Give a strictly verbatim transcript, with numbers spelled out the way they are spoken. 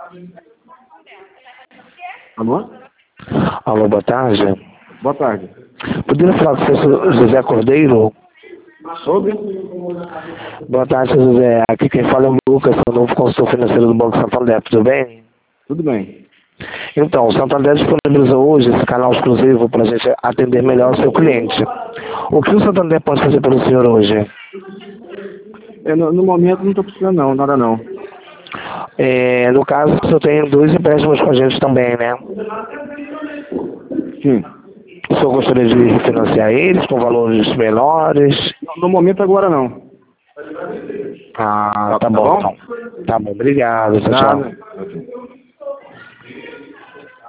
Alô? Alô, boa tarde. Boa tarde. Poderia falar com o senhor José Cordeiro? Sobre? Boa tarde, José. Aqui quem fala é o Lucas, sou novo consultor financeiro do Banco Santander, tudo bem? Tudo bem. Então, o Santander disponibilizou hoje esse canal exclusivo para a gente atender melhor o seu cliente. O que o Santander pode fazer pelo senhor hoje? É, no, no momento não estou precisando não, nada não. É, no caso, o senhor tem dois empréstimos com a gente também, né? Sim. O senhor gostaria de refinanciar eles com valores menores? No momento agora não. Ah, tá, Tá bom, bom? então. Tá bom, obrigado. Tchau, tchau. Nada.